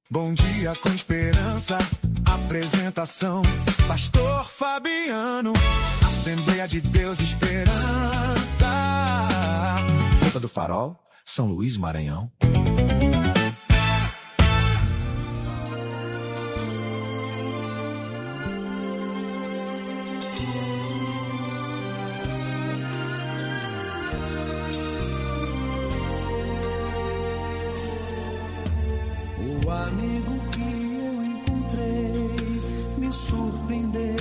Bom dia com esperança, apresentação, Pastor Fabiano, Assembleia de Deus Esperança. Ponta do Farol, São Luís, Maranhão. O amigo que eu encontrei me surpreendeu.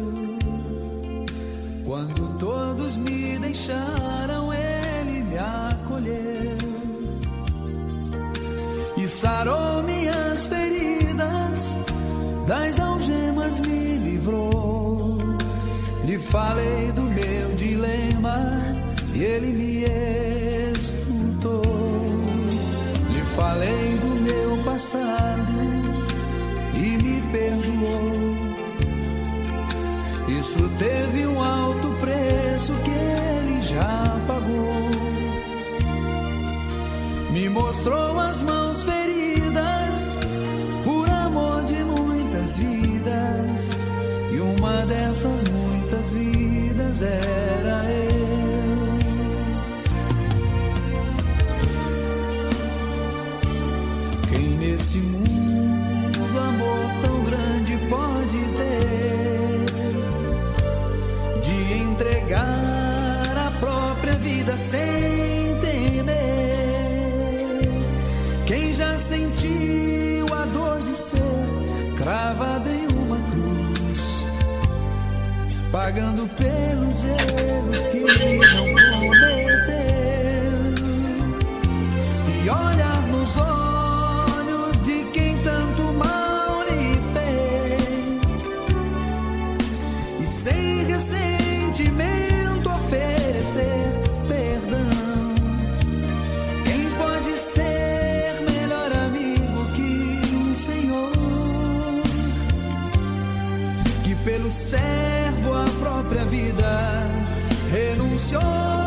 Quando todos me deixaram, ele me acolheu e sarou minhas feridas, das algemas me livrou. Lhe falei do meu dilema e ele me escutou. Lhe falei do meu passado e me perdoou. Isso teve um alto preço que ele já pagou. Me mostrou as mãos feridas por amor de muitas vidas, e uma dessas muitas vidas era eu. Quem nesse mundo amor tão grande pode ter, de entregar a própria vida sem temer? Quem já sentiu a dor de ser cravado em uma cruz, pagando pelos erros que não cometeu, e olhar nos olhos de quem tanto mal lhe fez, e sem ressentimento oferecer perdão? Quem pode ser melhor amigo que um Senhor, que pelo servo a própria vida renunciou?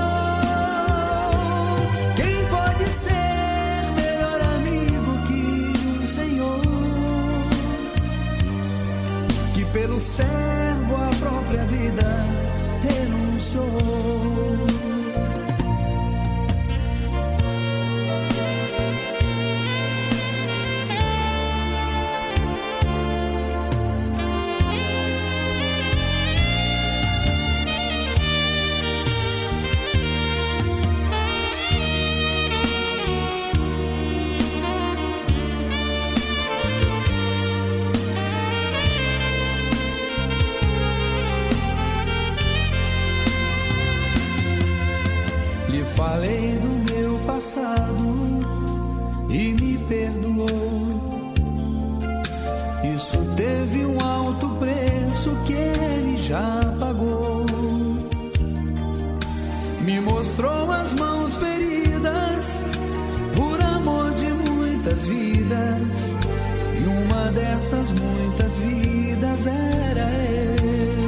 Quem pode ser melhor amigo que um Senhor, que pelo servo a própria vida renunciou? Falei do meu passado e me perdoou. Isso teve um alto preço que ele já pagou. Me mostrou as mãos feridas por amor de muitas vidas, e uma dessas muitas vidas era eu.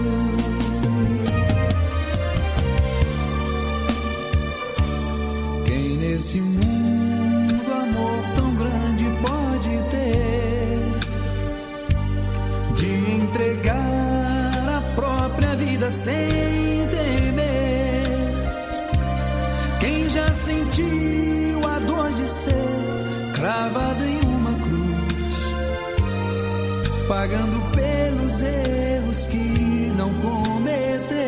Nesse mundo amor tão grande pode ter, de entregar a própria vida sem temer? Quem já sentiu a dor de ser cravado em uma cruz, pagando pelos erros que não cometeu,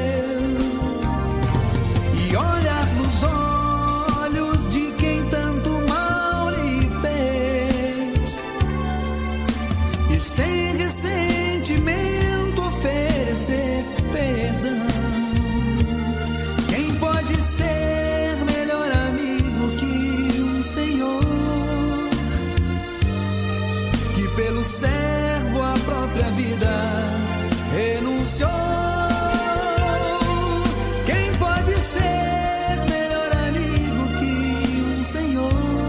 e olhar nos olhos de quem tanto mal lhe fez, e sem ressentimento oferecer perdão? Quem pode ser melhor amigo que um Senhor, que pelo servo a própria vida renunciou? Quem pode ser melhor amigo que um Senhor,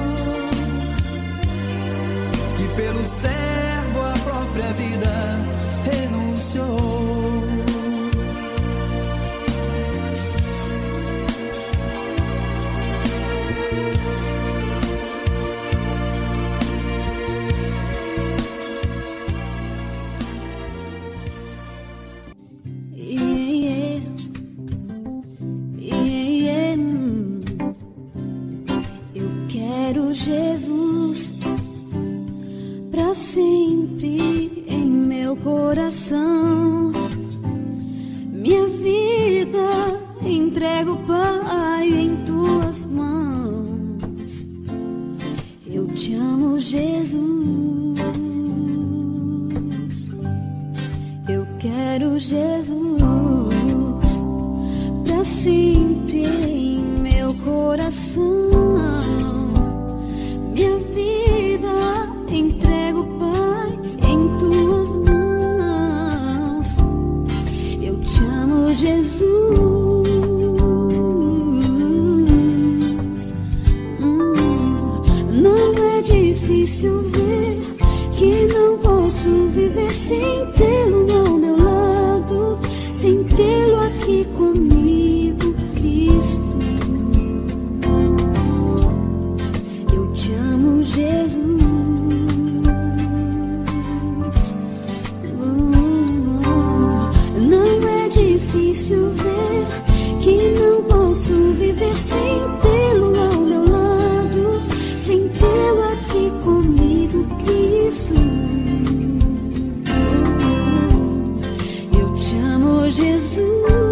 que pelo servo a própria vida renunciou? sempre em meu coração. Minha vida entrego, Pai, em tuas mãos. Eu te amo, Jesus. Eu quero Jesus pra sempre em meu coração. Minha vida entrego, Pai, em tuas mãos. Eu te amo, Jesus. Não é difícil ver que não posso viver sem tê-lo ao meu lado, sem tê-lo aqui comigo, Cristo. Eu te amo, Jesus. Não é difícil ver que não posso viver sem tê-lo ao meu lado, sem tê-lo aqui comigo, Cristo. Eu te amo, Jesus.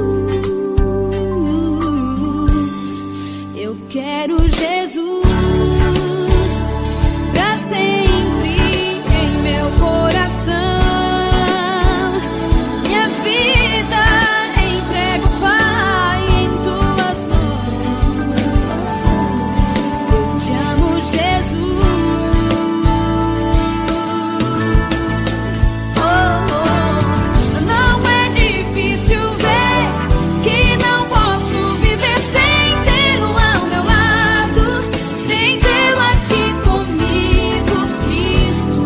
Eu quero Jesus pra sempre em meu coração. Minha vida entrego, Pai, em tuas mãos. Eu te amo, Jesus. Não é difícil ver que não posso viver sem tê-lo ao meu lado, sem tê-lo aqui comigo, Cristo.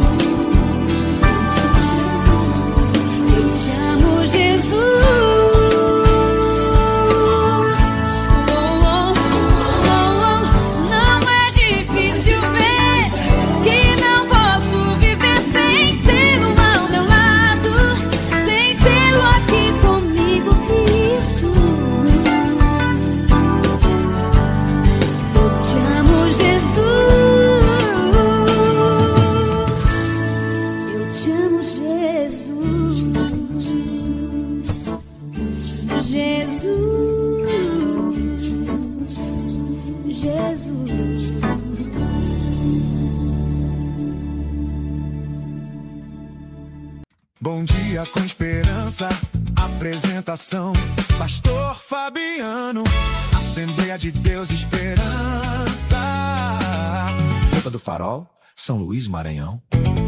Eu te amo, Jesus. Não é difícil ver que não posso viver sem tê-lo ao meu lado, sem tê-lo aqui comigo, Cristo. Eu te amo, Jesus. Eu te amo, Jesus. Jesus. Bom dia com esperança, apresentação, Pastor Fabiano, Assembleia de Deus Esperança. Ponta do Farol, São Luís, Maranhão.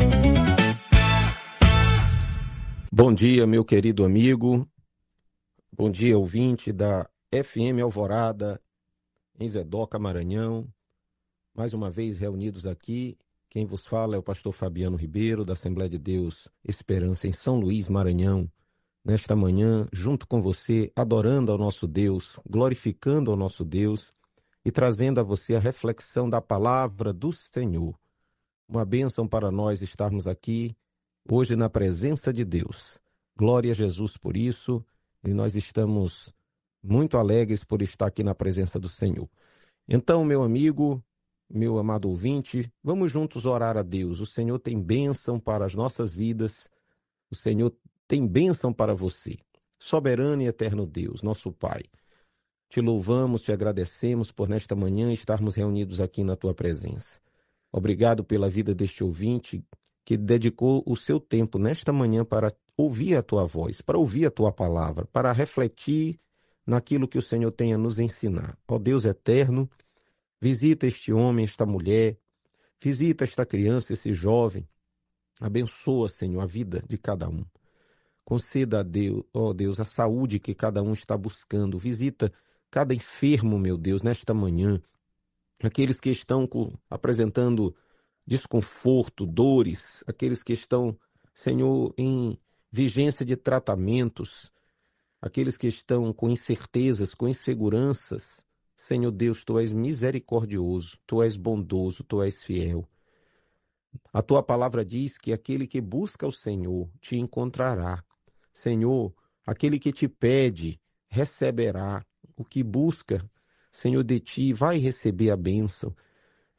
Bom dia, meu querido amigo. Bom dia, ouvinte da FM Alvorada, em Zedoca, Maranhão. Mais uma vez reunidos aqui. Quem vos fala é o pastor Fabiano Ribeiro, da Assembleia de Deus Esperança, em São Luís, Maranhão. Nesta manhã, junto com você, adorando ao nosso Deus, glorificando ao nosso Deus e trazendo a você a reflexão da palavra do Senhor. Uma bênção para nós estarmos aqui hoje na presença de Deus. Glória a Jesus por isso, e nós estamos muito alegres por estar aqui na presença do Senhor. Então, meu amigo, meu amado ouvinte, vamos juntos orar a Deus. O Senhor tem bênção para as nossas vidas, o Senhor tem bênção para você. Soberano e eterno Deus, nosso Pai, te louvamos, te agradecemos por nesta manhã estarmos reunidos aqui na tua presença. Obrigado pela vida deste ouvinte que dedicou o seu tempo nesta manhã para ouvir a tua voz, para ouvir a tua palavra, para refletir naquilo que o Senhor tem a nos ensinar. Ó Deus eterno, visita este homem, esta mulher, visita esta criança, esse jovem. Abençoa, Senhor, a vida de cada um. Conceda a Deus, ó Deus, a saúde que cada um está buscando. Visita cada enfermo, meu Deus, nesta manhã. Aqueles que estão apresentando desconforto, dores, aqueles que estão, Senhor, em vigência de tratamentos, aqueles que estão com incertezas, com inseguranças. Senhor Deus, Tu és misericordioso, Tu és bondoso, Tu és fiel. A Tua palavra diz que aquele que busca o Senhor te encontrará. Senhor, aquele que te pede, receberá. O que busca, Senhor, de Ti vai receber a bênção.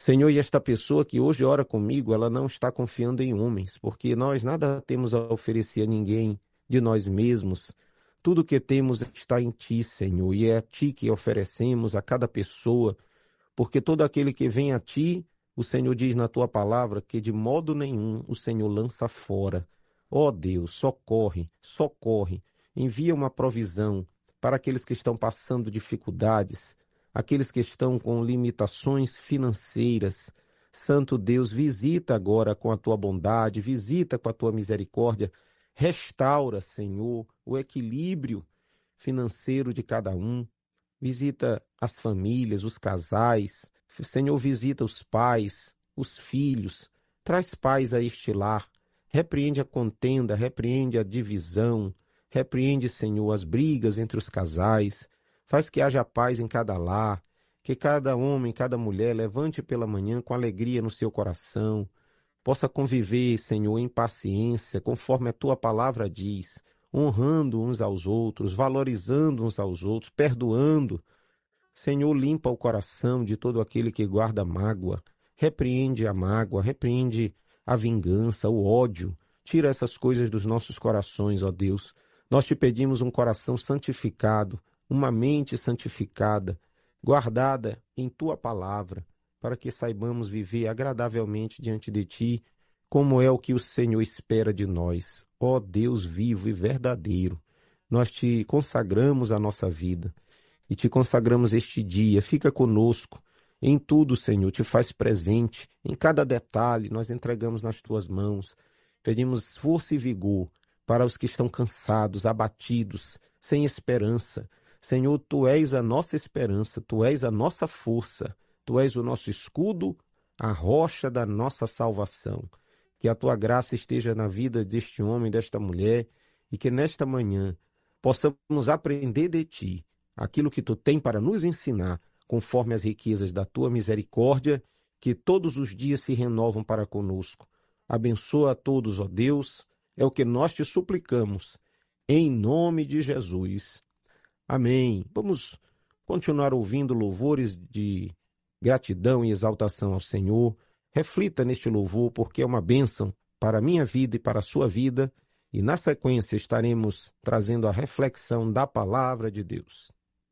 Senhor, e esta pessoa que hoje ora comigo, ela não está confiando em homens, porque nós nada temos a oferecer a ninguém de nós mesmos. Tudo que temos está em Ti, Senhor, e é a Ti que oferecemos a cada pessoa, porque todo aquele que vem a Ti, o Senhor diz na Tua palavra que de modo nenhum o Senhor lança fora. Ó Deus, socorre, socorre, envia uma provisão para aqueles que estão passando dificuldades, aqueles que estão com limitações financeiras. Santo Deus, visita agora com a Tua bondade, visita com a Tua misericórdia, restaura, Senhor, o equilíbrio financeiro de cada um, visita as famílias, os casais, Senhor, visita os pais, os filhos, traz paz a este lar, repreende a contenda, repreende a divisão, repreende, Senhor, as brigas entre os casais, faz que haja paz em cada lar, que cada homem, cada mulher levante pela manhã com alegria no seu coração, possa conviver, Senhor, em paciência, conforme a Tua palavra diz, honrando uns aos outros, valorizando uns aos outros, perdoando. Senhor, limpa o coração de todo aquele que guarda mágoa, repreende a mágoa, repreende a vingança, o ódio, tira essas coisas dos nossos corações, ó Deus. Nós te pedimos um coração santificado, uma mente santificada, guardada em Tua palavra, para que saibamos viver agradavelmente diante de Ti, como é o que o Senhor espera de nós. Ó Deus vivo e verdadeiro, nós Te consagramos a nossa vida e Te consagramos este dia. Fica conosco em tudo, Senhor, Te faz presente, em cada detalhe nós entregamos nas Tuas mãos. Pedimos força e vigor para os que estão cansados, abatidos, sem esperança. Senhor, Tu és a nossa esperança, Tu és a nossa força, Tu és o nosso escudo, a rocha da nossa salvação. Que a Tua graça esteja na vida deste homem, desta mulher, e que nesta manhã possamos aprender de Ti aquilo que Tu tem para nos ensinar, conforme as riquezas da Tua misericórdia, que todos os dias se renovam para conosco. Abençoa a todos, ó Deus, é o que nós Te suplicamos, em nome de Jesus. Amém. Vamos continuar ouvindo louvores de gratidão e exaltação ao Senhor. Reflita neste louvor, porque é uma bênção para a minha vida e para a sua vida. E na sequência estaremos trazendo a reflexão da palavra de Deus.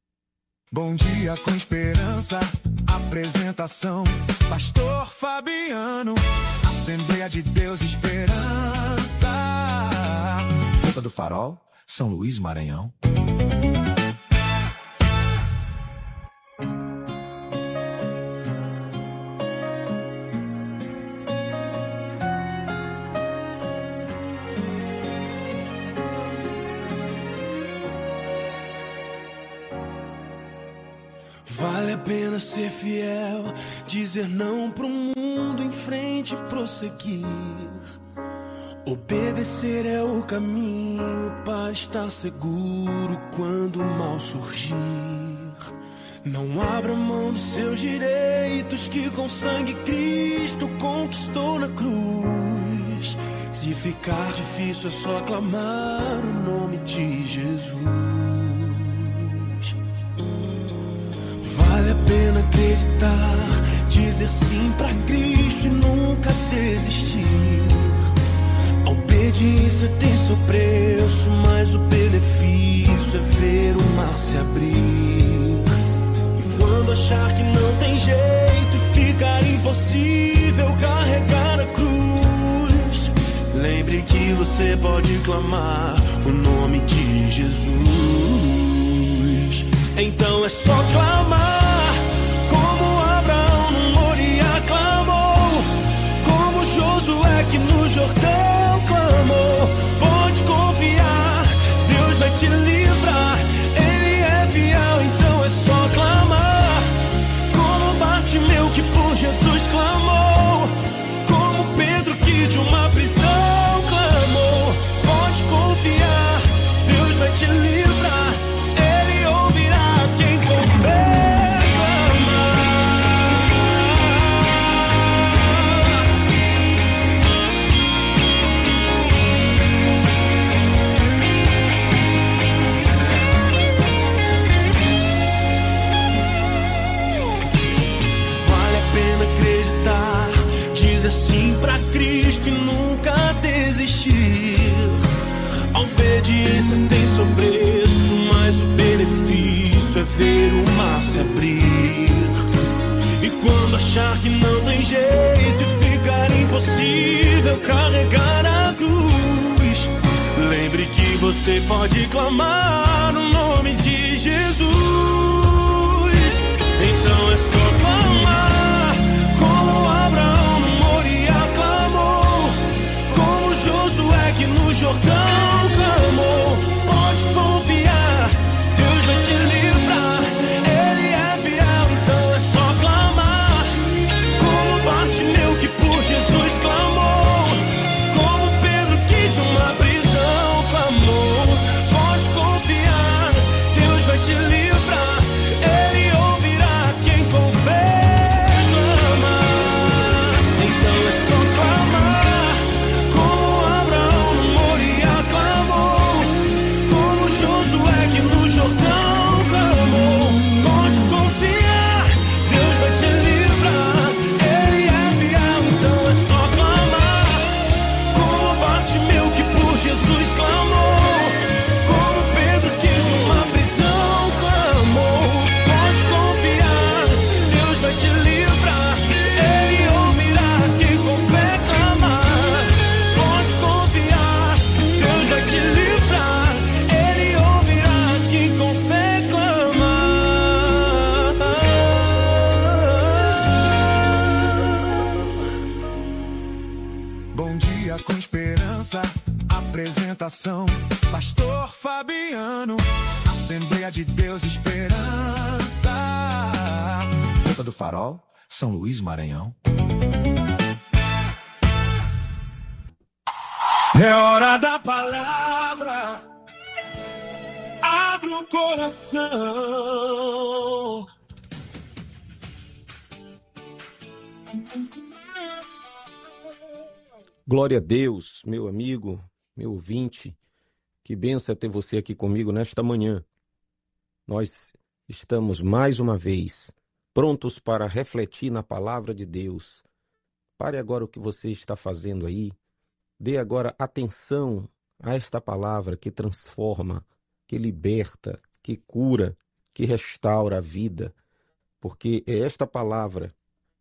Bom dia com esperança, apresentação, Pastor Fabiano, Assembleia de Deus Esperança. Ponta do Farol, São Luís, Maranhão. Vale a pena ser fiel, dizer não pro mundo, em frente prosseguir. Obedecer é o caminho para estar seguro quando o mal surgir. Não abra mão dos seus direitos que com sangue Cristo conquistou na cruz. Se ficar difícil é só clamar o nome de Jesus. Vale a pena acreditar, dizer sim pra Cristo e nunca desistir. A obediência tem seu preço, mas o benefício é ver o mar se abrir. E quando achar que não tem jeito e ficar impossível carregar a cruz, lembre que você pode clamar o nome de Jesus. Então é só clamar, como Abraão no Moriá clamou, como Josué que no Jordão clamou. Pode confiar, Deus vai te livrar, Ele é fiel. Então é só clamar, como Bartimeu que por Jesus clamou, como Pedro que de uma prisão clamou. Pode confiar, Deus vai te livrar, Ele ouvirá quem confia. Cristo e nunca desistir. A obediência tem seu preço, mas o benefício é ver o mar se abrir. E quando achar que não tem jeito e ficar impossível carregar a cruz, lembre que você pode clamar o nome de Jesus. Então é só clamar, como Abraão no Moriá clamou, como Josué que no Jordão clamou. Pode confiar, Deus vai te livrar, Ele é fiel. Então é só clamar, como Bartimeu que por Jesus clamou, como Pedro que de uma prisão clamou. Pode confiar, Deus vai te livrar, Ele ouvirá quem com fé clamar. Então é só clamar, como Abraão no Moriá clamou, como Josué que no Jordão clamou. Pode confiar, Deus vai te livrar, Ele é fiel. Então é só clamar, como Bartimeu que por Jesus clamou, como Pedro que de uma prisão clamou. Pode confiar, Deus vai te livrar, Ele ouvirá quem com fé clamar. Pode confiar, Deus vai te livrar, Ele ouvirá quem com fé clamar. Bom dia com esperança, apresentação, Pastor Fabiano, Assembleia de Deus Esperança, Ponta do Farol, São Luís, Maranhão. É hora da palavra, abre o coração. Glória a Deus, meu amigo, meu ouvinte. Que bênção é ter você aqui comigo nesta manhã. Nós estamos mais uma vez prontos para refletir na palavra de Deus. Pare agora o que você está fazendo aí. Dê agora atenção a esta palavra que transforma, que liberta, que cura, que restaura a vida. Porque é esta palavra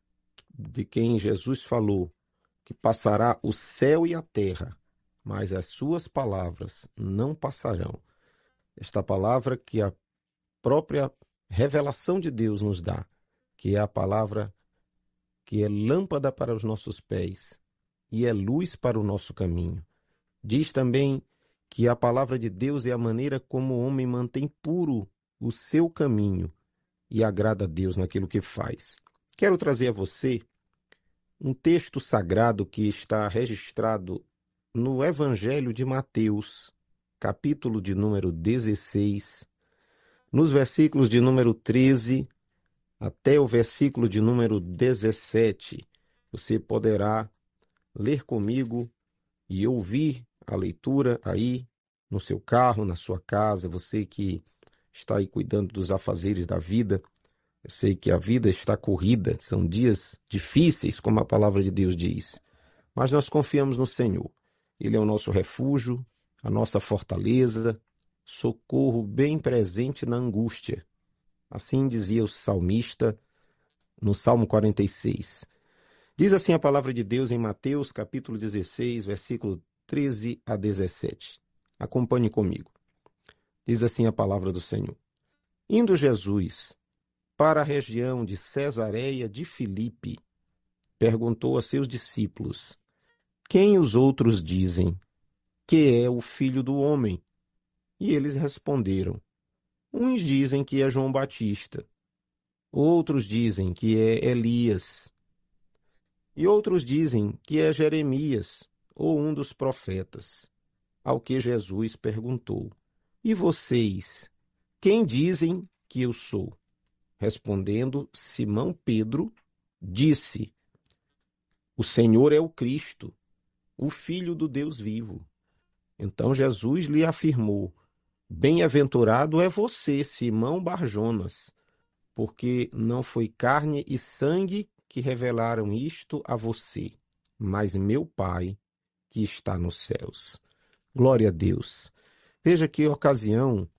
de quem Jesus falou, que passará o céu e a terra, mas as suas palavras não passarão. Esta palavra que a própria revelação de Deus nos dá, que é a palavra que é lâmpada para os nossos pés e é luz para o nosso caminho. Diz também que a palavra de Deus é a maneira como o homem mantém puro o seu caminho e agrada a Deus naquilo que faz. Quero trazer a você um texto sagrado que está registrado no Evangelho de Mateus, capítulo de número 16, nos versículos de número 13 até o versículo de número 17. Você poderá ler comigo e ouvir a leitura aí no seu carro, na sua casa, você que está aí cuidando dos afazeres da vida. Eu sei que a vida está corrida, são dias difíceis, como a palavra de Deus diz, mas nós confiamos no Senhor. Ele é o nosso refúgio, a nossa fortaleza, socorro bem presente na angústia. Assim dizia o salmista no Salmo 46. Diz assim a palavra de Deus em Mateus, capítulo 16, versículo 13 a 17. Acompanhe comigo. Diz assim a palavra do Senhor. Indo Jesus para a região de Cesareia de Filipe, perguntou a seus discípulos: quem os outros dizem que é o Filho do Homem? E eles responderam: uns dizem que é João Batista, outros dizem que é Elias, e outros dizem que é Jeremias ou um dos profetas. Ao que Jesus perguntou: e vocês, quem dizem que eu sou? Respondendo, Simão Pedro disse: o Senhor é o Cristo, o Filho do Deus vivo. Então Jesus lhe afirmou: bem-aventurado é você, Simão Barjonas, porque não foi carne e sangue que revelaram isto a você, mas meu Pai que está nos céus. Glória a Deus. Veja que ocasião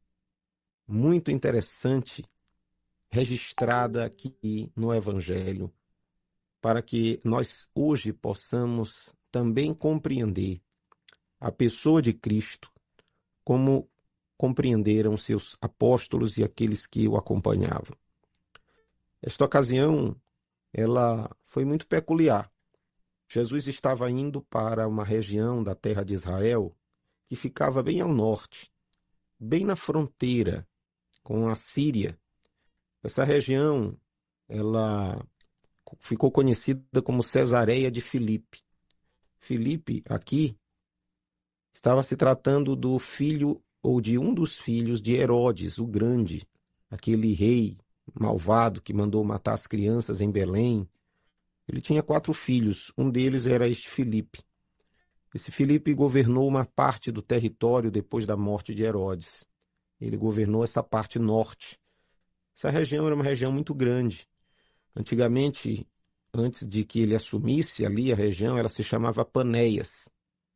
muito interessante registrada aqui no Evangelho, para que nós hoje possamos também compreender a pessoa de Cristo, como compreenderam seus apóstolos e aqueles que o acompanhavam. Esta ocasião, ela foi muito peculiar. Jesus estava indo para uma região da terra de Israel que ficava bem ao norte, bem na fronteira com a Síria. Essa região, ela ficou conhecida como Cesareia de Filipe. Filipe, aqui, estava se tratando do filho ou de um dos filhos de Herodes, o Grande, aquele rei malvado que mandou matar as crianças em Belém. Ele tinha 4 filhos, um deles era este Filipe. Esse Filipe governou uma parte do território depois da morte de Herodes. Ele governou essa parte norte. Essa região era uma região muito grande. Antigamente, antes de que ele assumisse ali a região, ela se chamava Panéias.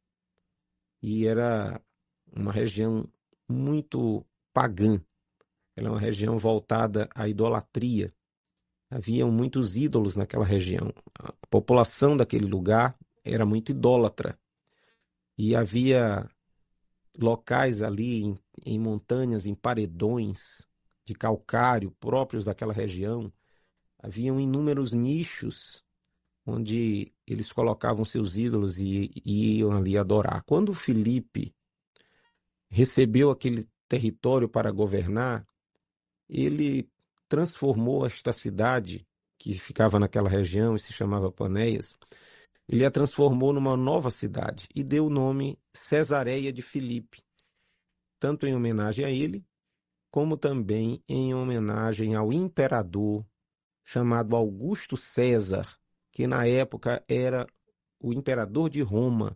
E era uma região muito pagã. Ela é uma região voltada à idolatria. Haviam muitos ídolos naquela região. A população daquele lugar era muito idólatra. E havia locais ali em montanhas, em paredões de calcário próprios daquela região. Haviam inúmeros nichos onde eles colocavam seus ídolos e iam ali adorar. Quando Filipe recebeu aquele território para governar, ele transformou esta cidade, que ficava naquela região e se chamava Panéias, ele a transformou numa nova cidade e deu o nome Cesareia de Filipe, tanto em homenagem a ele, como também em homenagem ao imperador chamado Augusto César, que na época era o imperador de Roma,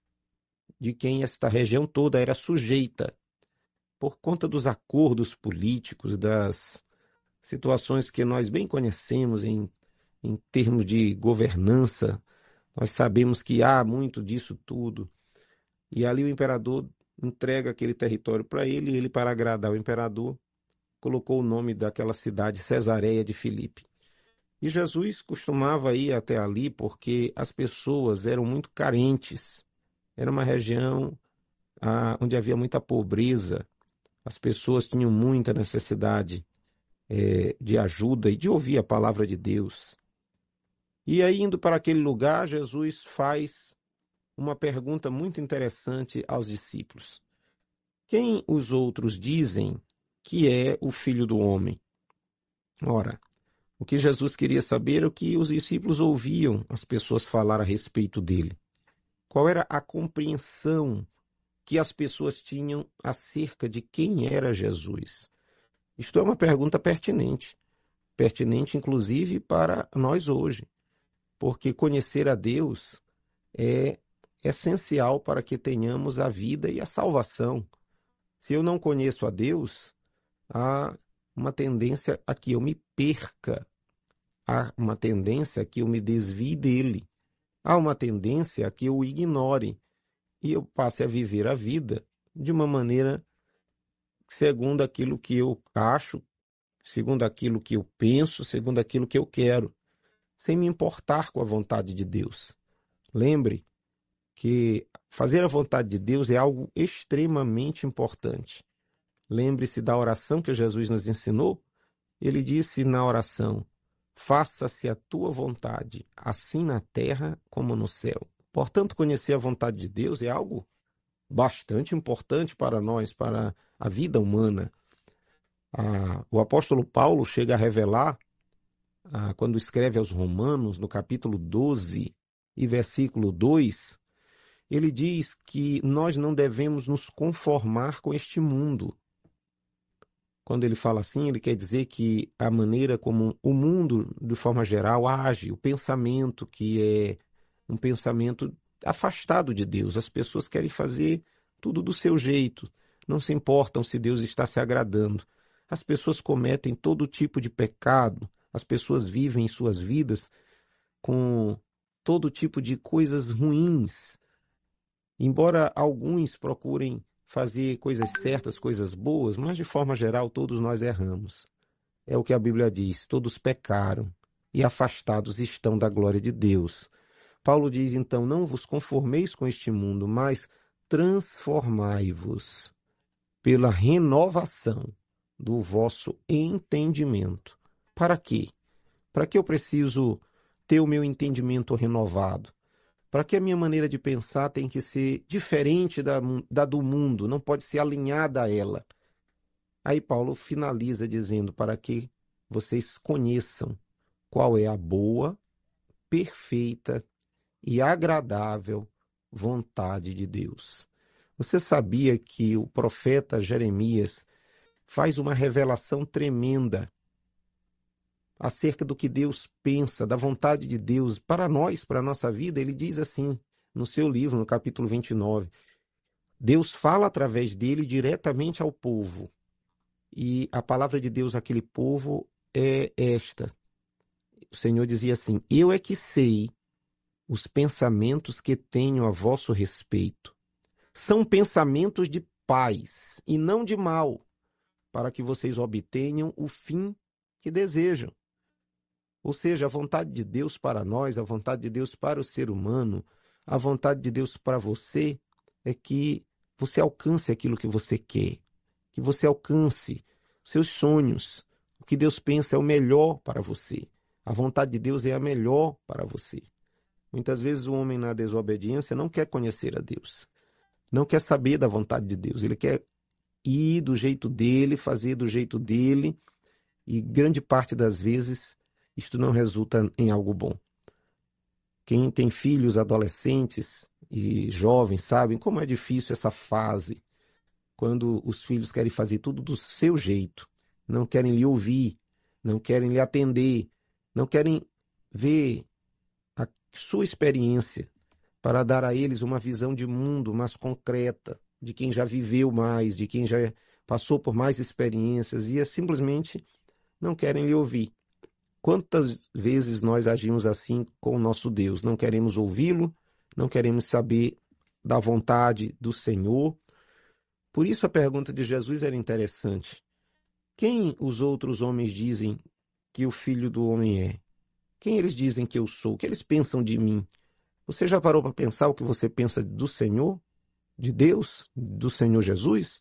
de quem esta região toda era sujeita, por conta dos acordos políticos, das situações que nós bem conhecemos em termos de governança. Nós sabemos que há muito disso tudo. E ali o imperador entrega aquele território para ele, e ele, para agradar o imperador, colocou o nome daquela cidade Cesareia de Filipe. E Jesus costumava ir até ali porque as pessoas eram muito carentes. Era uma região onde havia muita pobreza. As pessoas tinham muita necessidade de ajuda e de ouvir a palavra de Deus. E aí, indo para aquele lugar, Jesus faz uma pergunta muito interessante aos discípulos. Quem os outros dizem que é o Filho do Homem? Ora, o que Jesus queria saber é o que os discípulos ouviam as pessoas falar a respeito dele. Qual era a compreensão que as pessoas tinham acerca de quem era Jesus? Isto é uma pergunta pertinente inclusive para nós hoje, porque conhecer a Deus é essencial para que tenhamos a vida e a salvação. Se eu não conheço a Deus, há uma tendência a que eu me perca, há uma tendência a que eu me desvie dele, há uma tendência a que eu o ignore e eu passe a viver a vida de uma maneira segundo aquilo que eu acho, segundo aquilo que eu penso, segundo aquilo que eu quero, sem me importar com a vontade de Deus. Lembre que fazer a vontade de Deus é algo extremamente importante. Lembre-se da oração que Jesus nos ensinou. Ele disse na oração: faça-se a tua vontade, assim na terra como no céu. Portanto, conhecer a vontade de Deus é algo bastante importante para nós, para a vida humana. O apóstolo Paulo chega a revelar, quando escreve aos Romanos, no capítulo 12 e versículo 2, ele diz que nós não devemos nos conformar com este mundo. Quando ele fala assim, ele quer dizer que a maneira como o mundo, de forma geral, age, o pensamento que é um pensamento afastado de Deus. As pessoas querem fazer tudo do seu jeito, não se importam se Deus está se agradando. As pessoas cometem todo tipo de pecado, as pessoas vivem suas vidas com todo tipo de coisas ruins. Embora alguns procurem fazer coisas certas, coisas boas, mas de forma geral todos nós erramos. É o que a Bíblia diz, todos pecaram e afastados estão da glória de Deus. Paulo diz então, não vos conformeis com este mundo, mas transformai-vos pela renovação do vosso entendimento. Para quê? Para que eu preciso ter o meu entendimento renovado? Para que a minha maneira de pensar tem que ser diferente da do mundo, não pode ser alinhada a ela. Aí Paulo finaliza dizendo, para que vocês conheçam qual é a boa, perfeita e agradável vontade de Deus. Você sabia que o profeta Jeremias faz uma revelação tremenda acerca do que Deus pensa, da vontade de Deus para nós, para a nossa vida? Ele diz assim, no seu livro, no capítulo 29, Deus fala através dele diretamente ao povo. E a palavra de Deus àquele povo é esta. O Senhor dizia assim, eu é que sei os pensamentos que tenho a vosso respeito. São pensamentos de paz e não de mal, para que vocês obtenham o fim que desejam. Ou seja, a vontade de Deus para nós, a vontade de Deus para o ser humano, a vontade de Deus para você é que você alcance aquilo que você quer, que você alcance seus sonhos. O que Deus pensa é o melhor para você. A vontade de Deus é a melhor para você. Muitas vezes o homem na desobediência não quer conhecer a Deus, não quer saber da vontade de Deus. Ele quer ir do jeito dele, fazer do jeito dele, e grande parte das vezes isto não resulta em algo bom. Quem tem filhos, adolescentes e jovens sabem como é difícil essa fase, quando os filhos querem fazer tudo do seu jeito, não querem lhe ouvir, não querem lhe atender, não querem ver a sua experiência para dar a eles uma visão de mundo mais concreta, de quem já viveu mais, de quem já passou por mais experiências, e simplesmente não querem lhe ouvir. Quantas vezes nós agimos assim com o nosso Deus? Não queremos ouvi-lo, não queremos saber da vontade do Senhor. Por isso a pergunta de Jesus era interessante. Quem os outros homens dizem que o Filho do Homem é? Quem eles dizem que eu sou? O que eles pensam de mim? Você já parou para pensar o que você pensa do Senhor? De Deus? Do Senhor Jesus?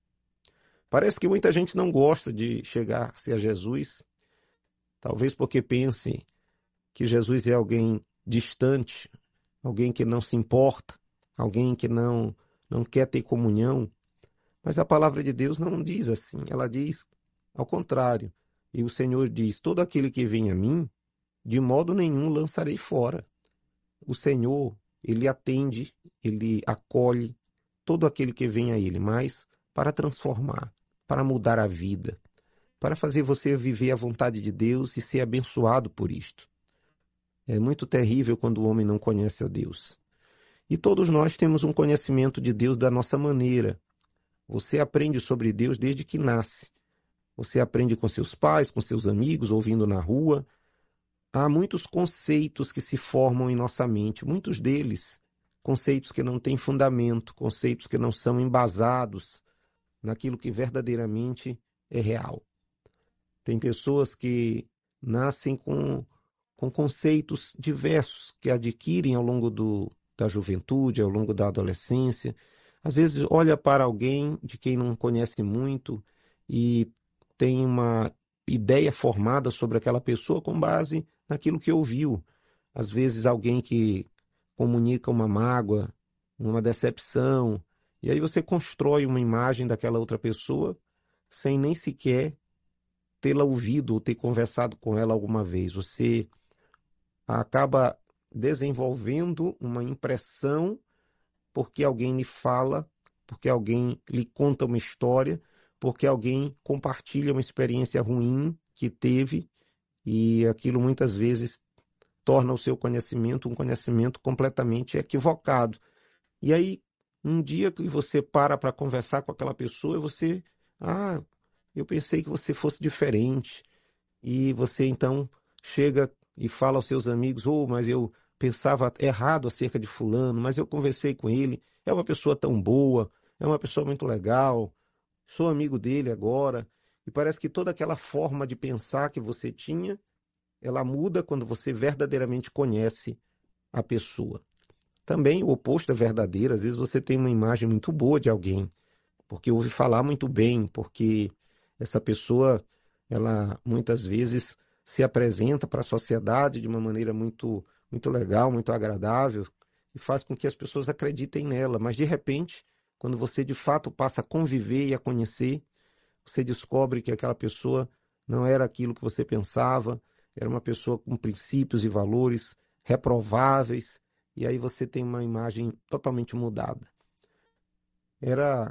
Parece que muita gente não gosta de chegar-se a Jesus, talvez porque pense que Jesus é alguém distante, alguém que não se importa, alguém que não quer ter comunhão. Mas a palavra de Deus não diz assim, ela diz ao contrário. E o Senhor diz, todo aquele que vem a mim, de modo nenhum lançarei fora. O Senhor, ele atende, ele acolhe todo aquele que vem a ele, mas para transformar, para mudar a vida, para fazer você viver a vontade de Deus e ser abençoado por isto. É muito terrível quando o homem não conhece a Deus. E todos nós temos um conhecimento de Deus da nossa maneira. Você aprende sobre Deus desde que nasce. Você aprende com seus pais, com seus amigos, ouvindo na rua. Há muitos conceitos que se formam em nossa mente, muitos deles conceitos que não têm fundamento, conceitos que não são embasados naquilo que verdadeiramente é real. Tem pessoas que nascem com conceitos diversos que adquirem ao longo da juventude, ao longo da adolescência. Às vezes olha para alguém de quem não conhece muito e tem uma ideia formada sobre aquela pessoa com base naquilo que ouviu. Às vezes alguém que comunica uma mágoa, uma decepção, e aí você constrói uma imagem daquela outra pessoa sem nem sequer tê-la ouvido ou ter conversado com ela alguma vez. Você acaba desenvolvendo uma impressão porque alguém lhe fala, porque alguém lhe conta uma história, porque alguém compartilha uma experiência ruim que teve, e aquilo muitas vezes torna o seu conhecimento um conhecimento completamente equivocado. E aí, um dia que você para conversar com aquela pessoa, você, eu pensei que você fosse diferente. E você então chega e fala aos seus amigos, mas eu pensava errado acerca de fulano, mas eu conversei com ele, é uma pessoa tão boa, é uma pessoa muito legal, sou amigo dele agora. E parece que toda aquela forma de pensar que você tinha, ela muda quando você verdadeiramente conhece a pessoa. Também o oposto é verdadeiro. Às vezes você tem uma imagem muito boa de alguém, porque ouve falar muito bem, porque essa pessoa, ela muitas vezes se apresenta para a sociedade de uma maneira muito, muito legal, muito agradável, e faz com que as pessoas acreditem nela. Mas, de repente, quando você de fato passa a conviver e a conhecer, você descobre que aquela pessoa não era aquilo que você pensava, era uma pessoa com princípios e valores reprováveis, e aí você tem uma imagem totalmente mudada. Era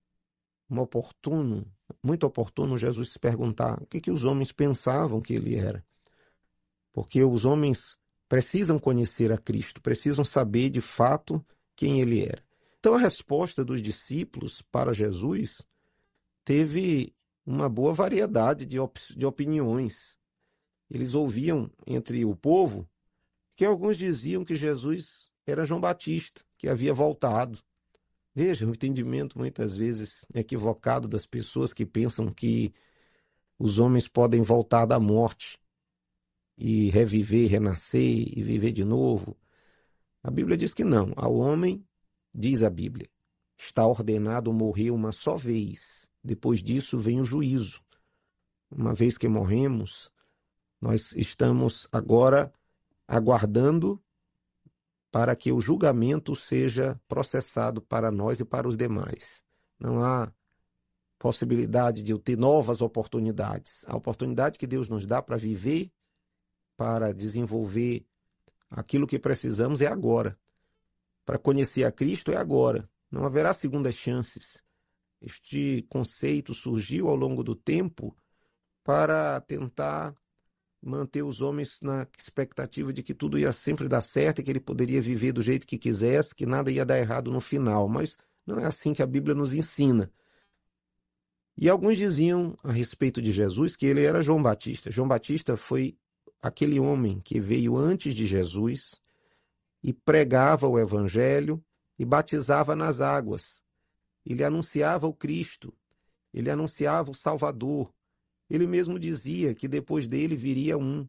muito oportuno Jesus se perguntar o que os homens pensavam que ele era. Porque os homens precisam conhecer a Cristo, precisam saber de fato quem ele era. Então a resposta dos discípulos para Jesus teve uma boa variedade de opiniões. Eles ouviam entre o povo que alguns diziam que Jesus era João Batista, que havia voltado. Veja, o entendimento muitas vezes equivocado das pessoas que pensam que os homens podem voltar da morte e reviver, renascer e viver de novo. A Bíblia diz que não. Ao homem, diz a Bíblia, está ordenado morrer uma só vez. Depois disso vem o juízo. Uma vez que morremos, nós estamos agora aguardando para que o julgamento seja processado para nós e para os demais. Não há possibilidade de eu ter novas oportunidades. A oportunidade que Deus nos dá para viver, para desenvolver aquilo que precisamos é agora. Para conhecer a Cristo é agora. Não haverá segundas chances. Este conceito surgiu ao longo do tempo para tentar manter os homens na expectativa de que tudo ia sempre dar certo e que ele poderia viver do jeito que quisesse, que nada ia dar errado no final. Mas não é assim que a Bíblia nos ensina. E alguns diziam a respeito de Jesus que ele era João Batista. João Batista foi aquele homem que veio antes de Jesus e pregava o Evangelho e batizava nas águas. Ele anunciava o Cristo, ele anunciava o Salvador. Ele mesmo dizia que depois dele viria um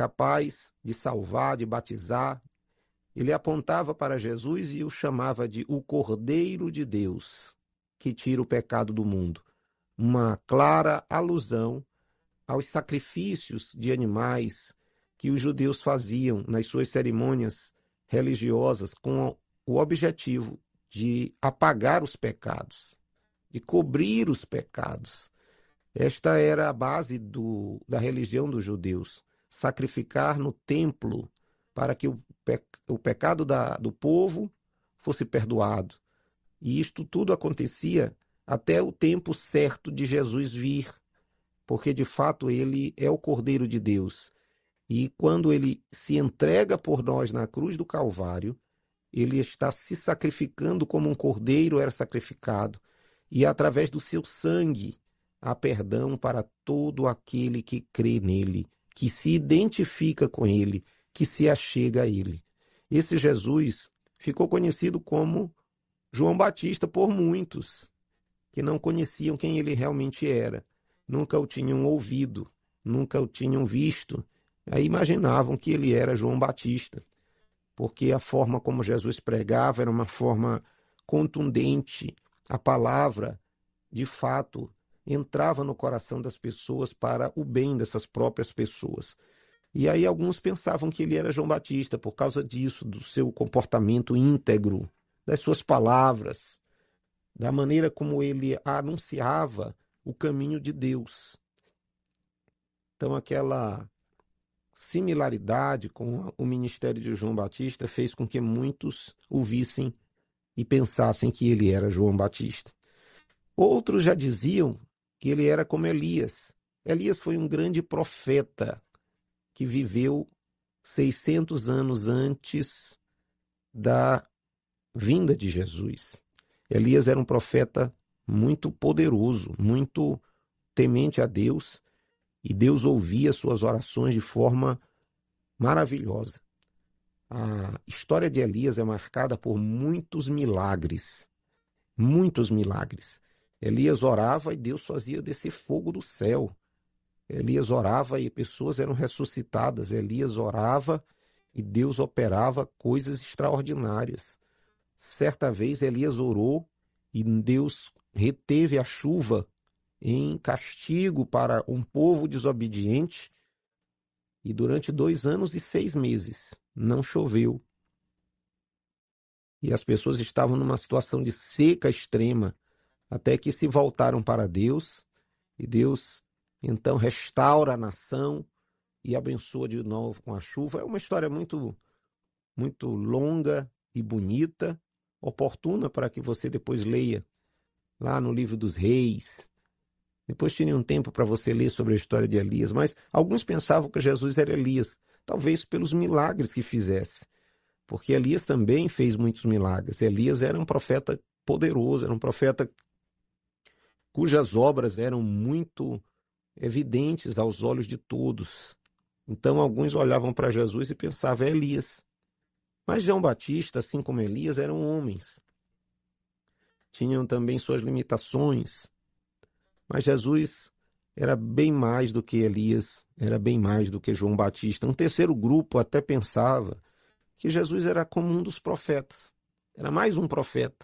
capaz de salvar, de batizar. Ele apontava para Jesus e o chamava de o Cordeiro de Deus, que tira o pecado do mundo. Uma clara alusão aos sacrifícios de animais que os judeus faziam nas suas cerimônias religiosas com o objetivo de apagar os pecados, de cobrir os pecados. Esta era a base da religião dos judeus, sacrificar no templo para que o pecado do povo fosse perdoado. E isto tudo acontecia até o tempo certo de Jesus vir, porque de fato ele é o Cordeiro de Deus. E quando ele se entrega por nós na cruz do Calvário, ele está se sacrificando como um cordeiro era sacrificado, e através do seu sangue há perdão para todo aquele que crê nele, que se identifica com ele, que se achega a ele. Esse Jesus ficou conhecido como João Batista por muitos, que não conheciam quem ele realmente era, nunca o tinham ouvido, nunca o tinham visto, aí imaginavam que ele era João Batista, porque a forma como Jesus pregava era uma forma contundente, a palavra, de fato, entrava no coração das pessoas para o bem dessas próprias pessoas. E aí alguns pensavam que ele era João Batista por causa disso, do seu comportamento íntegro, das suas palavras, da maneira como ele anunciava o caminho de Deus. Então aquela similaridade com o ministério de João Batista fez com que muitos o vissem e pensassem que ele era João Batista. Outros já diziam que ele era como Elias. Elias foi um grande profeta que viveu 600 anos antes da vinda de Jesus. Elias era um profeta muito poderoso, muito temente a Deus, e Deus ouvia suas orações de forma maravilhosa. A história de Elias é marcada por muitos milagres. Muitos milagres. Elias orava e Deus fazia descer fogo do céu. Elias orava e pessoas eram ressuscitadas. Elias orava e Deus operava coisas extraordinárias. Certa vez Elias orou e Deus reteve a chuva em castigo para um povo desobediente. E durante 2 anos e 6 meses não choveu. E as pessoas estavam numa situação de seca extrema, até que se voltaram para Deus, e Deus então restaura a nação e abençoa de novo com a chuva. É uma história muito, muito longa e bonita, oportuna para que você depois leia lá no livro dos Reis. Depois tire um tempo para você ler sobre a história de Elias, mas alguns pensavam que Jesus era Elias, talvez pelos milagres que fizesse, porque Elias também fez muitos milagres. Elias era um profeta poderoso, era um profeta cujas obras eram muito evidentes aos olhos de todos. Então alguns olhavam para Jesus e pensavam, é Elias. Mas João Batista, assim como Elias, eram homens. Tinham também suas limitações. Mas Jesus era bem mais do que Elias, era bem mais do que João Batista. Um terceiro grupo até pensava que Jesus era como um dos profetas. Era mais um profeta.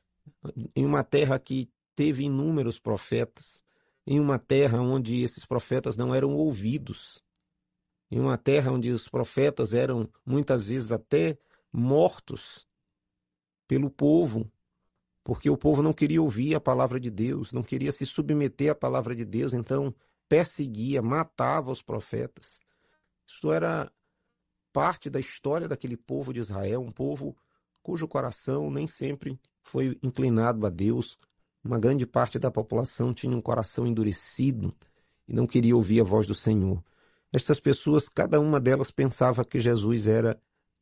Em uma terra que teve inúmeros profetas, em uma terra onde esses profetas não eram ouvidos, em uma terra onde os profetas eram muitas vezes até mortos pelo povo, porque o povo não queria ouvir a palavra de Deus, não queria se submeter à palavra de Deus, então perseguia, matava os profetas. Isso era parte da história daquele povo de Israel, um povo cujo coração nem sempre foi inclinado a Deus. Uma grande parte da população tinha um coração endurecido e não queria ouvir a voz do Senhor. Estas pessoas, cada uma delas pensava que Jesus era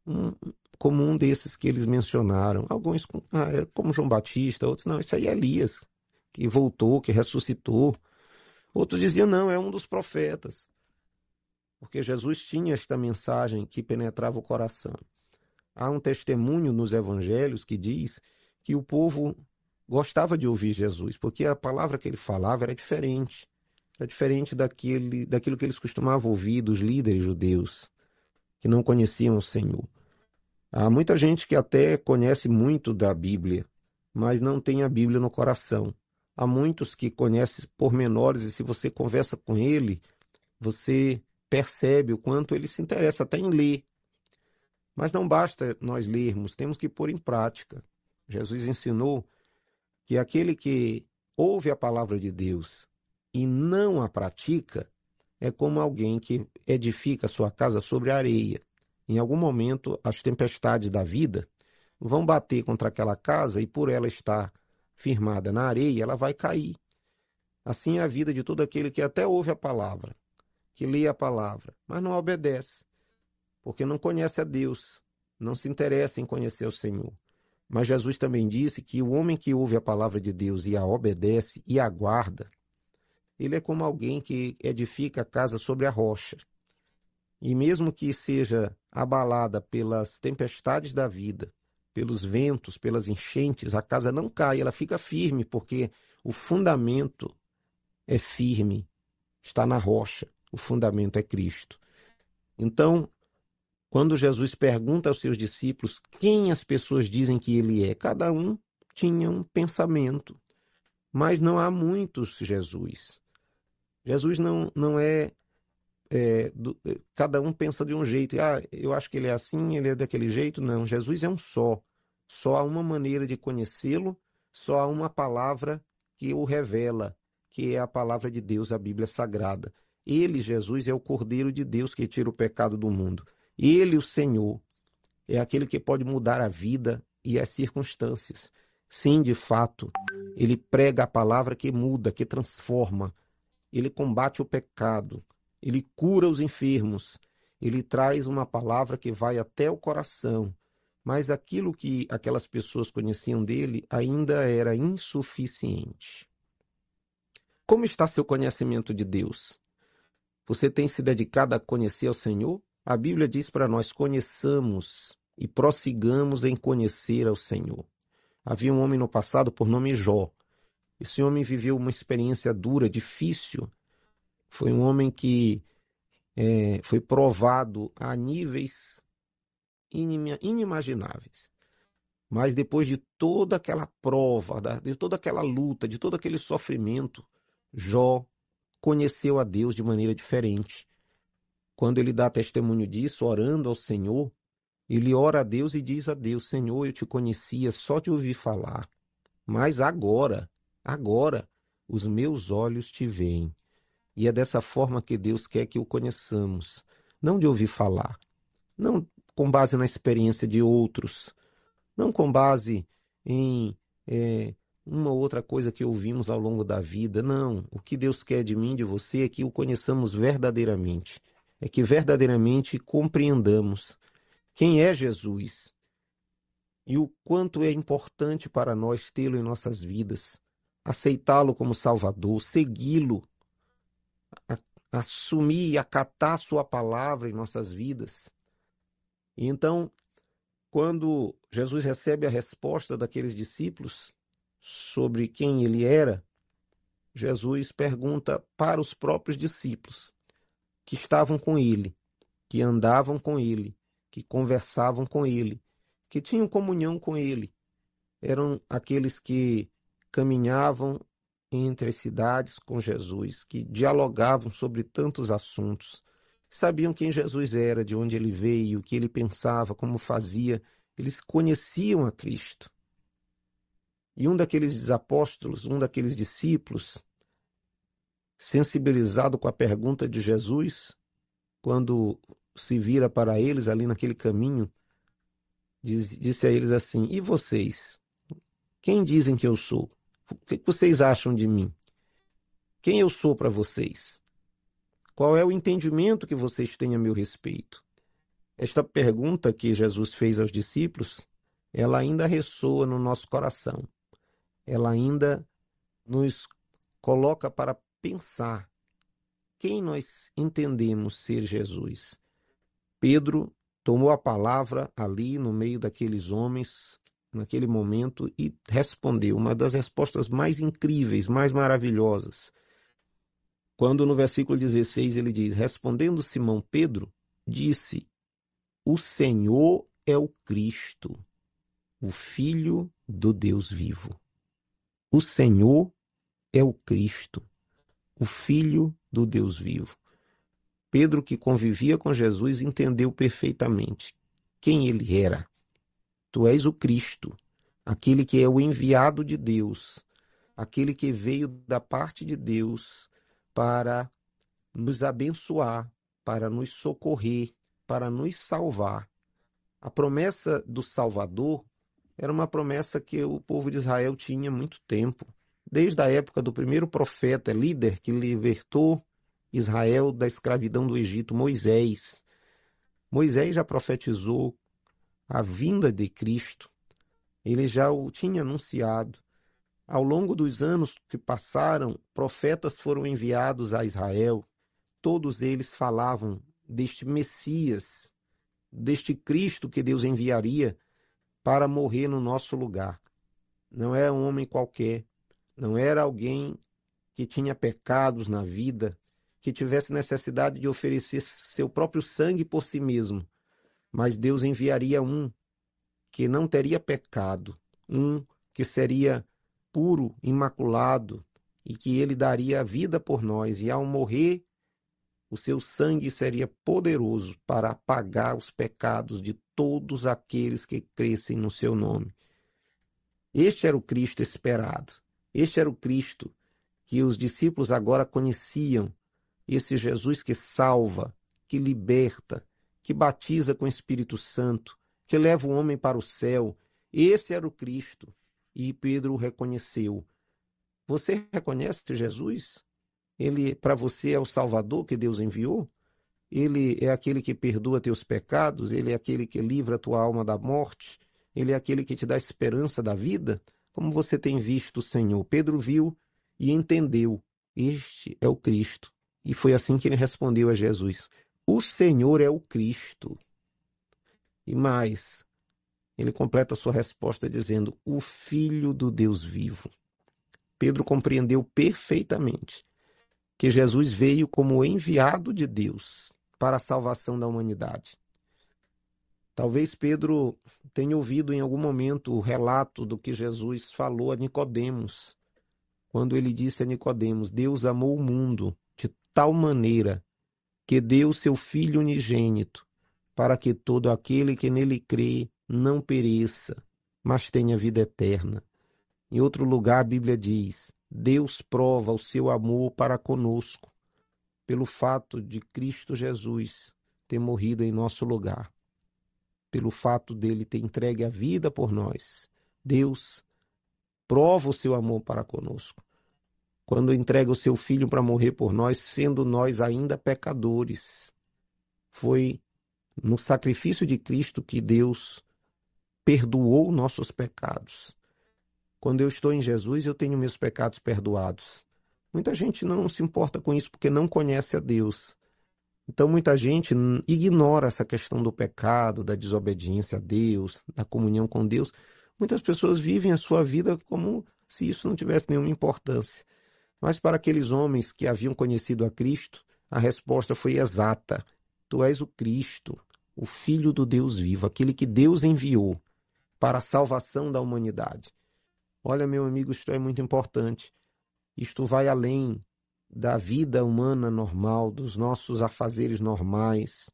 como um desses que eles mencionaram. Alguns como João Batista, outros não, isso aí é Elias, que voltou, que ressuscitou. Outros diziam, não, é um dos profetas. Porque Jesus tinha esta mensagem que penetrava o coração. Há um testemunho nos evangelhos que diz que o povo gostava de ouvir Jesus, porque a palavra que ele falava era diferente. Era diferente daquilo que eles costumavam ouvir dos líderes judeus, que não conheciam o Senhor. Há muita gente que até conhece muito da Bíblia, mas não tem a Bíblia no coração. Há muitos que conhecem pormenores e se você conversa com ele, você percebe o quanto ele se interessa até em ler. Mas não basta nós lermos, temos que pôr em prática. Jesus ensinou que aquele que ouve a palavra de Deus e não a pratica é como alguém que edifica sua casa sobre a areia. Em algum momento, as tempestades da vida vão bater contra aquela casa e por ela estar firmada na areia, ela vai cair. Assim é a vida de todo aquele que até ouve a palavra, que lê a palavra, mas não obedece, porque não conhece a Deus, não se interessa em conhecer o Senhor. Mas Jesus também disse que o homem que ouve a palavra de Deus e a obedece e a guarda, ele é como alguém que edifica a casa sobre a rocha. E mesmo que seja abalada pelas tempestades da vida, pelos ventos, pelas enchentes, a casa não cai, ela fica firme, porque o fundamento é firme, está na rocha, o fundamento é Cristo. Então, quando Jesus pergunta aos seus discípulos quem as pessoas dizem que ele é, cada um tinha um pensamento, mas não há muitos Jesus. Jesus não é, cada um pensa de um jeito, eu acho que ele é assim, ele é daquele jeito. Não, Jesus é um só há uma maneira de conhecê-lo, só há uma palavra que o revela, que é a palavra de Deus, a Bíblia Sagrada. Ele, Jesus, é o Cordeiro de Deus que tira o pecado do mundo. Ele, o Senhor, é aquele que pode mudar a vida e as circunstâncias. Sim, de fato, ele prega a palavra que muda, que transforma. Ele combate o pecado, ele cura os enfermos, ele traz uma palavra que vai até o coração. Mas aquilo que aquelas pessoas conheciam dele ainda era insuficiente. Como está seu conhecimento de Deus? Você tem se dedicado a conhecer o Senhor? A Bíblia diz para nós: conheçamos e prossigamos em conhecer ao Senhor. Havia um homem no passado por nome Jó. Esse homem viveu uma experiência dura, difícil. Foi um homem que foi provado a níveis inimagináveis. Mas depois de toda aquela prova, de toda aquela luta, de todo aquele sofrimento, Jó conheceu a Deus de maneira diferente. Quando ele dá testemunho disso, orando ao Senhor, ele ora a Deus e diz a Deus: Senhor, eu te conhecia só de ouvir falar, mas agora, os meus olhos te veem. E é dessa forma que Deus quer que o conheçamos, não de ouvir falar, não com base na experiência de outros, não com base em uma outra coisa que ouvimos ao longo da vida. Não, o que Deus quer de mim, de você, é que o conheçamos verdadeiramente, é que verdadeiramente compreendamos quem é Jesus e o quanto é importante para nós tê-lo em nossas vidas, aceitá-lo como Salvador, segui-lo, assumir e acatar sua palavra em nossas vidas. E então, quando Jesus recebe a resposta daqueles discípulos sobre quem ele era, Jesus pergunta para os próprios discípulos que estavam com ele, que andavam com ele, que conversavam com ele, que tinham comunhão com ele. Eram aqueles que caminhavam entre as cidades com Jesus, que dialogavam sobre tantos assuntos, sabiam quem Jesus era, de onde ele veio, o que ele pensava, como fazia. Eles conheciam a Cristo. E um daqueles apóstolos, um daqueles discípulos, sensibilizado com a pergunta de Jesus, quando se vira para eles ali naquele caminho, disse a eles assim: e vocês? Quem dizem que eu sou? O que vocês acham de mim? Quem eu sou para vocês? Qual é o entendimento que vocês têm a meu respeito? Esta pergunta que Jesus fez aos discípulos, ela ainda ressoa no nosso coração. Ela ainda nos coloca para pensar quem nós entendemos ser Jesus. Pedro tomou a palavra ali no meio daqueles homens, naquele momento, e respondeu uma das respostas mais incríveis, mais maravilhosas. Quando no versículo 16 ele diz: respondendo Simão Pedro, disse: o Senhor é o Cristo, o Filho do Deus vivo. O Senhor é o Cristo, o Filho do Deus vivo. Pedro, que convivia com Jesus, entendeu perfeitamente quem ele era. Tu és o Cristo, aquele que é o enviado de Deus, aquele que veio da parte de Deus para nos abençoar, para nos socorrer, para nos salvar. A promessa do Salvador era uma promessa que o povo de Israel tinha há muito tempo, desde a época do primeiro profeta, líder que libertou Israel da escravidão do Egito, Moisés. Moisés já profetizou a vinda de Cristo. Ele já o tinha anunciado. Ao longo dos anos que passaram, profetas foram enviados a Israel. Todos eles falavam deste Messias, deste Cristo que Deus enviaria para morrer no nosso lugar. Não era um homem qualquer, não era alguém que tinha pecados na vida, que tivesse necessidade de oferecer seu próprio sangue por si mesmo. Mas Deus enviaria um que não teria pecado, um que seria puro, imaculado, e que ele daria a vida por nós. E ao morrer, o seu sangue seria poderoso para apagar os pecados de todos aqueles que crescem no seu nome. Este era o Cristo esperado. Este era o Cristo que os discípulos agora conheciam. Esse Jesus que salva, que liberta, que batiza com o Espírito Santo, que leva o homem para o céu. Esse era o Cristo. E Pedro o reconheceu. Você reconhece Jesus? Ele, para você, é o Salvador que Deus enviou? Ele é aquele que perdoa teus pecados? Ele é aquele que livra a tua alma da morte? Ele é aquele que te dá esperança da vida? Como você tem visto o Senhor? Pedro viu e entendeu. Este é o Cristo. E foi assim que ele respondeu a Jesus: o Senhor é o Cristo. E mais, ele completa sua resposta dizendo, o Filho do Deus vivo. Pedro compreendeu perfeitamente que Jesus veio como enviado de Deus para a salvação da humanidade. Talvez Pedro tenha ouvido em algum momento o relato do que Jesus falou a Nicodemos, quando ele disse a Nicodemos, Deus amou o mundo de tal maneira que deu seu Filho unigênito, para que todo aquele que nele crê não pereça, mas tenha vida eterna. Em outro lugar a Bíblia diz, Deus prova o seu amor para conosco, pelo fato de Cristo Jesus ter morrido em nosso lugar. Pelo fato dele ter entregue a vida por nós. Deus prova o seu amor para conosco. Quando entrega o seu Filho para morrer por nós, sendo nós ainda pecadores. Foi no sacrifício de Cristo que Deus perdoou nossos pecados. Quando eu estou em Jesus, eu tenho meus pecados perdoados. Muita gente não se importa com isso porque não conhece a Deus. Então, muita gente ignora essa questão do pecado, da desobediência a Deus, da comunhão com Deus. Muitas pessoas vivem a sua vida como se isso não tivesse nenhuma importância. Mas para aqueles homens que haviam conhecido a Cristo, a resposta foi exata. Tu és o Cristo, o Filho do Deus vivo, aquele que Deus enviou para a salvação da humanidade. Olha, meu amigo, isto é muito importante. Isto vai além da vida humana normal, dos nossos afazeres normais.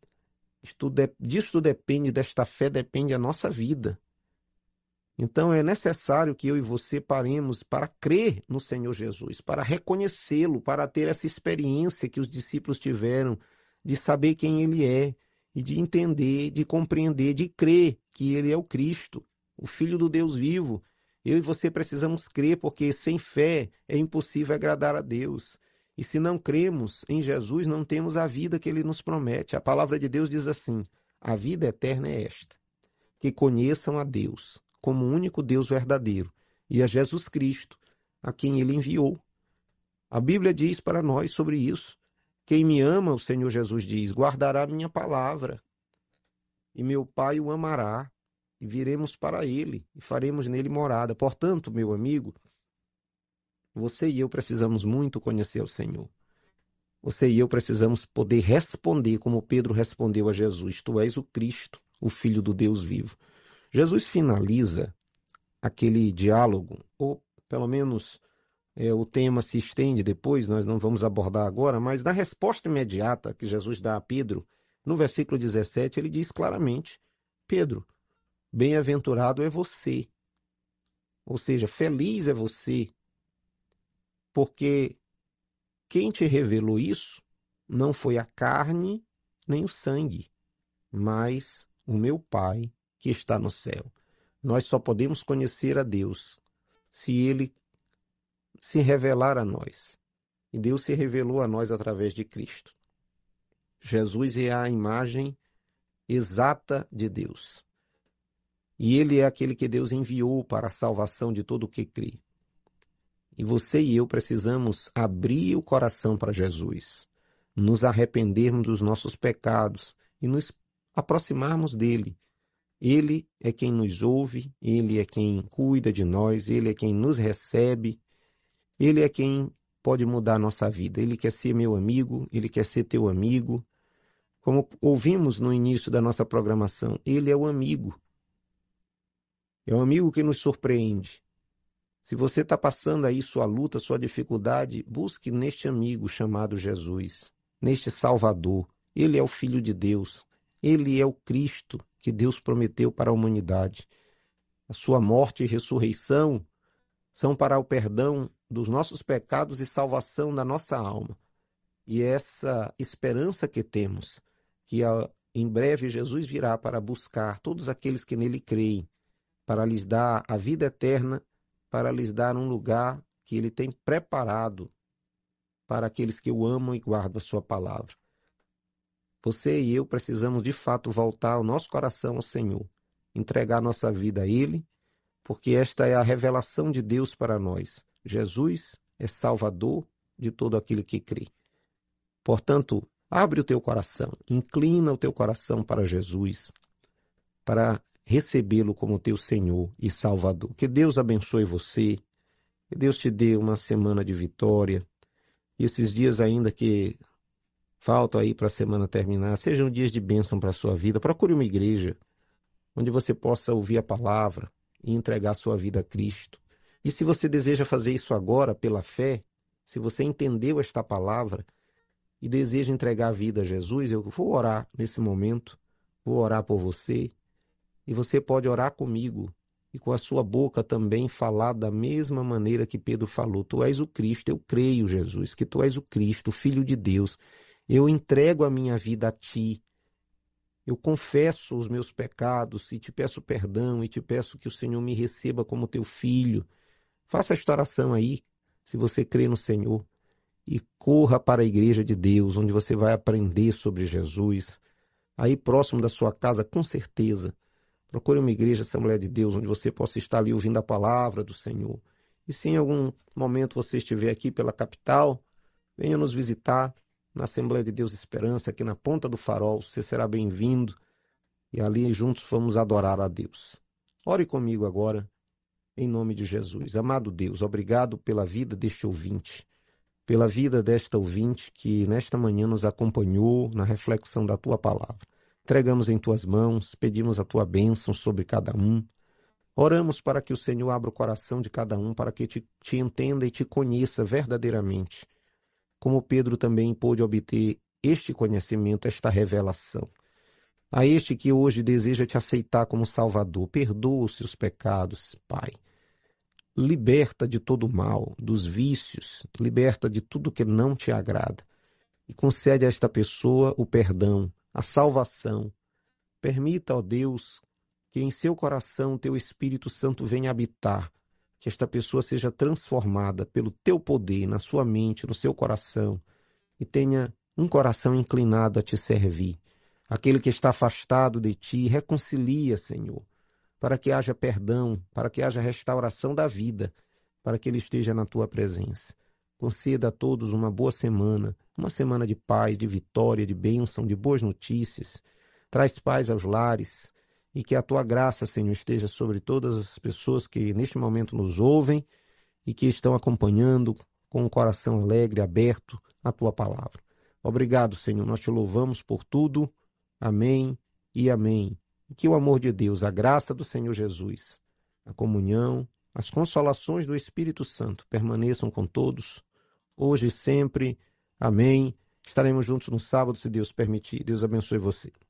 Disto depende, desta fé depende a nossa vida. Então é necessário que eu e você paremos para crer no Senhor Jesus, para reconhecê-lo, para ter essa experiência que os discípulos tiveram de saber quem ele é e de entender, de compreender, de crer que ele é o Cristo, o Filho do Deus vivo. Eu e você precisamos crer, porque sem fé é impossível agradar a Deus. E se não cremos em Jesus, não temos a vida que ele nos promete. A palavra de Deus diz assim, a vida eterna é esta, que conheçam a Deus como o único Deus verdadeiro e a Jesus Cristo, a quem ele enviou. A Bíblia diz para nós sobre isso. Quem me ama, o Senhor Jesus diz, guardará a minha palavra, e meu Pai o amará, e viremos para ele, e faremos nele morada. Portanto, meu amigo, você e eu precisamos muito conhecer o Senhor. Você e eu precisamos poder responder como Pedro respondeu a Jesus, tu és o Cristo, o Filho do Deus vivo. Jesus finaliza aquele diálogo, ou pelo menos o tema se estende depois, nós não vamos abordar agora, mas na resposta imediata que Jesus dá a Pedro, no versículo 17, ele diz claramente, Pedro, bem-aventurado é você, ou seja, feliz é você, porque quem te revelou isso não foi a carne nem o sangue, mas o meu Pai que está no céu. Nós só podemos conhecer a Deus se ele se revelar a nós. E Deus se revelou a nós através de Cristo. Jesus é a imagem exata de Deus. E ele é aquele que Deus enviou para a salvação de todo o que crê. E você e eu precisamos abrir o coração para Jesus, nos arrependermos dos nossos pecados e nos aproximarmos dele. Ele é quem nos ouve, ele é quem cuida de nós, ele é quem nos recebe, ele é quem pode mudar a nossa vida. Ele quer ser meu amigo, ele quer ser teu amigo. Como ouvimos no início da nossa programação, ele é o amigo. É o amigo que nos surpreende. Se você está passando aí sua luta, sua dificuldade, busque neste amigo chamado Jesus, neste Salvador. Ele é o Filho de Deus. Ele é o Cristo que Deus prometeu para a humanidade. A sua morte e ressurreição são para o perdão dos nossos pecados e salvação da nossa alma. E essa esperança que temos, que em breve Jesus virá para buscar todos aqueles que nele creem, para lhes dar a vida eterna, para lhes dar um lugar que ele tem preparado para aqueles que o amam e guardam a sua palavra. Você e eu precisamos de fato voltar o nosso coração ao Senhor, entregar nossa vida a ele, porque esta é a revelação de Deus para nós. Jesus é Salvador de todo aquele que crê. Portanto, Abre o teu coração, inclina o teu coração para Jesus, para recebê-lo como teu Senhor e Salvador. Que Deus abençoe você, que Deus te dê uma semana de vitória. E esses dias ainda que faltam aí para a semana terminar, sejam dias de bênção para a sua vida. Procure uma igreja onde você possa ouvir a palavra e entregar sua vida a Cristo. E se você deseja fazer isso agora pela fé, se você entendeu esta palavra e deseja entregar a vida a Jesus, eu vou orar nesse momento, vou orar por você, e você pode orar comigo e com a sua boca também falar da mesma maneira que Pedro falou: Tu és o Cristo, eu creio, Jesus, que Tu és o Cristo, o Filho de Deus. Eu entrego a minha vida a Ti. Eu confesso os meus pecados e te peço perdão e te peço que o Senhor me receba como Teu Filho. Faça esta oração aí, se você crê no Senhor, e corra para a igreja de Deus, onde você vai aprender sobre Jesus. Aí próximo da sua casa, com certeza. Procure uma igreja, Assembleia de Deus, onde você possa estar ali ouvindo a palavra do Senhor. E se em algum momento você estiver aqui pela capital, venha nos visitar na Assembleia de Deus Esperança, aqui na Ponta do Farol. Você será bem-vindo e ali juntos vamos adorar a Deus. Ore comigo agora, em nome de Jesus. Amado Deus, obrigado pela vida deste ouvinte, pela vida desta ouvinte que nesta manhã nos acompanhou na reflexão da Tua palavra. Entregamos em Tuas mãos, pedimos a Tua bênção sobre cada um. Oramos para que o Senhor abra o coração de cada um, para que te entenda e te conheça verdadeiramente. Como Pedro também pôde obter este conhecimento, esta revelação. A este que hoje deseja te aceitar como Salvador, perdoa os seus pecados, Pai. Liberta de todo o mal, dos vícios, liberta de tudo que não te agrada. E concede a esta pessoa o perdão, a salvação. Permita, ó Deus, que em seu coração Teu Espírito Santo venha habitar, que esta pessoa seja transformada pelo Teu poder na sua mente, no seu coração, e tenha um coração inclinado a Te servir. Aquele que está afastado de Ti, reconcilia, Senhor, para que haja perdão, para que haja restauração da vida, para que ele esteja na Tua presença. Conceda a todos uma boa semana, uma semana de paz, de vitória, de bênção, de boas notícias. Traz paz aos lares e que a Tua graça, Senhor, esteja sobre todas as pessoas que neste momento nos ouvem e que estão acompanhando com o coração alegre, aberto à Tua palavra. Obrigado, Senhor, nós Te louvamos por tudo. Amém e amém. E que o amor de Deus, a graça do Senhor Jesus, a comunhão, as consolações do Espírito Santo permaneçam com todos, hoje e sempre. Amém. Estaremos juntos no sábado, se Deus permitir. Deus abençoe você.